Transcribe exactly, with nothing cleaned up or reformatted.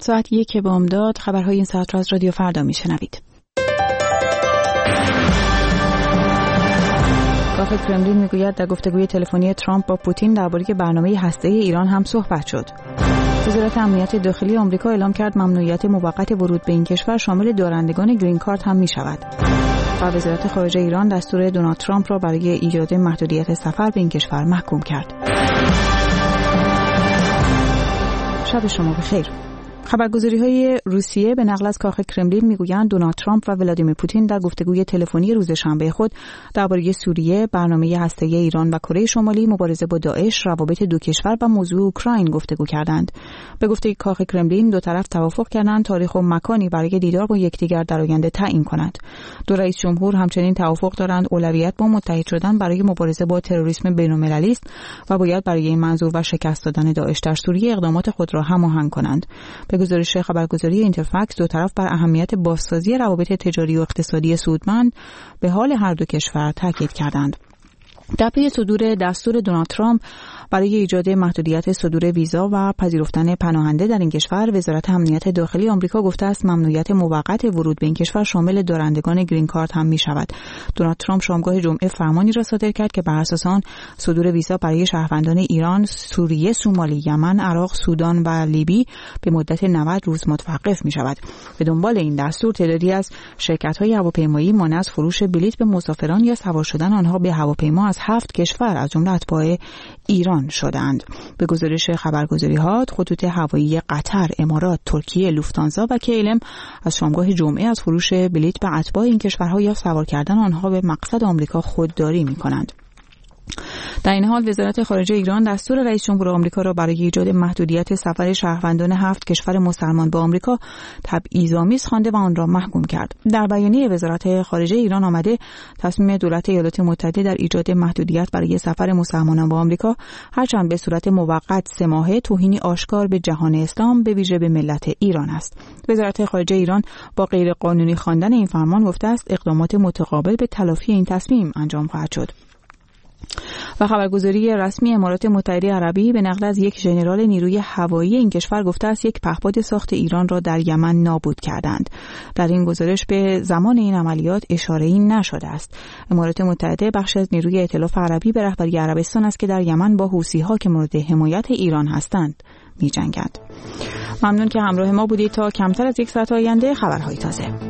ساعت یک بامداد خبرهای این ساعت را از رادیو فردا میشنوید. کاخ کرملین میگوید در گفتگوی تلفنی ترامپ با پوتین درباره برنامه هسته‌ای ایران هم صحبت شد. وزارت امنیت داخلی آمریکا اعلام کرد ممنوعیت موقت ورود به این کشور شامل دارندگان گرین کارت هم می شود. و وزارت خارجه ایران دستور دونالد ترامپ را برای ایجاد محدودیت سفر به این کشور محکوم کرد. شب شما بخیر. خبرگزاری‌های روسیه به نقل از کاخ کرملین میگویند دونالد ترامپ و ولادیمیر پوتین در گفتگوی تلفنی روز شنبه خود درباره سوریه، برنامه هسته‌ای ایران و کره شمالی، مبارزه با داعش، روابط دو کشور و موضوع اوکراین گفتگو کردند. به گفته کاخ کرملین دو طرف توافق کردند تاریخ و مکانی برای دیدار با یکدیگر در آینده تعیین کنند. دو رئیس جمهور همچنین توافق دارند اولویت با متحد شدن برای مبارزه با تروریسم بین‌المللی است و باید برای این منظور و شکست دادن داعش در سوریه اقدامات خود را هماهنگ کنند. به گزارش خبرگزاری اینترفکس دو طرف بر اهمیت بازسازی روابط تجاری و اقتصادی سودمند به حال هر دو کشور تاکید کردند. در پی صدور دستور دونالد ترامپ برای ایجاد محدودیت صدور ویزا و پذیرفتن پناهنده در این کشور، وزارت امنیت داخلی آمریکا گفته است ممنوعیت موقت ورود به این کشور شامل دارندگان گرین کارت هم می شود. دونالد ترامپ شامگاه جمعه فرمانی را صادر کرد که بر اساس آن صدور ویزا برای شهروندان ایران، سوریه، سومالی، یمن، عراق، سودان و لیبی به مدت نود روز متوقف می شود. به دنبال این دستور تعدادی از شرکت‌های هواپیمایی مانع از فروش بلیط به مسافران یا سوار شدن آنها به هواپیما از هفت کشور از جمله اتباع ایران شدند. به گزارش خبرگزاری‌ها خطوط هوایی قطر، امارات، ترکیه، لوفتانزا و کیلم از شامگاه جمعه از فروش بلیط به اتباع این کشورها یا سوار کردن آنها به مقصد آمریکا خودداری می‌کنند. در این حال وزارت خارجه ایران دستور رئیس جمهور آمریکا را برای ایجاد محدودیت سفر شهروندان هفت کشور مسلمان به آمریکا تبعیض‌آمیز خوانده و آن را محکوم کرد. در بیانیه وزارت خارجه ایران آمده تصمیم دولت ایالات متحده در ایجاد محدودیت برای سفر مسلمانان به آمریکا هرچند به صورت موقت سه ماهه توهینی آشکار به جهان اسلام به ویژه به ملت ایران است. وزارت خارجه ایران با غیرقانونی خواندن این فرمان گفته است اقدامات متقابل به تلافی این تصمیم انجام خواهد شد. و خبرگزاری رسمی امارات متحده عربی به نقل از یک ژنرال نیروی هوایی این کشور گفته است یک پهپاد ساخت ایران را در یمن نابود کردند. در این گزارش به زمان این عملیات اشاره‌ای نشده است. امارات متحده بخش از نیروی ائتلاف عربی به رهبری عربستان است که در یمن با حوثی‌ها که مورد حمایت ایران هستند می‌جنگد. ممنون که همراه ما بودید. تا کمتر از یک ساعت آینده خبرهای تازه.